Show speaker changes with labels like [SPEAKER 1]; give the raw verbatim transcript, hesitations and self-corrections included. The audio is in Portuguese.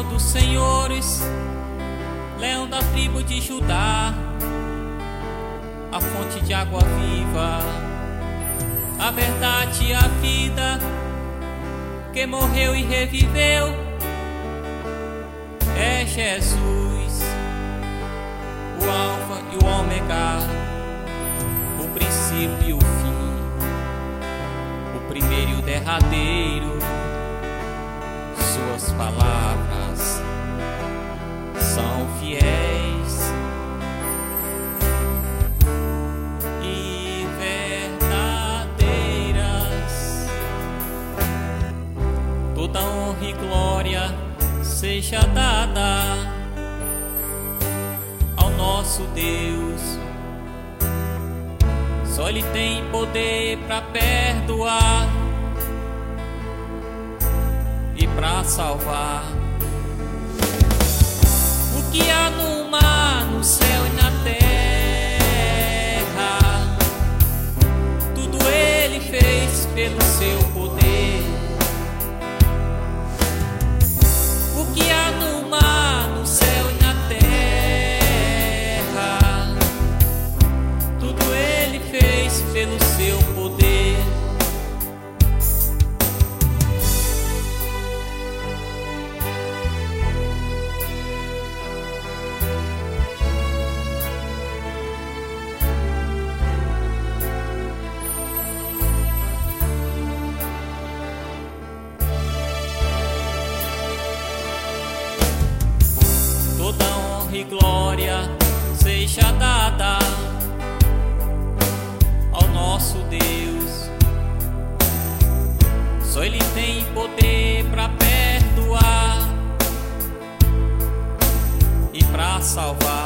[SPEAKER 1] dos senhores, leão da tribo de Judá, a fonte de água viva, a verdade e a vida, que morreu e reviveu, é Jesus, o Alfa e o Ômega, o princípio e o fim, o primeiro e o derradeiro. Suas palavras são fiéis e verdadeiras. Toda honra e glória seja dada ao nosso Deus. Só Ele tem poder para perdoar e para salvar. O que há no mar, no céu e na terra, tudo Ele fez pelo seu poder. O que há no mar, no céu e na terra, tudo Ele fez pelo seu poder. Toda honra e glória seja dada ao nosso Deus. Só Ele tem poder para perdoar e para salvar.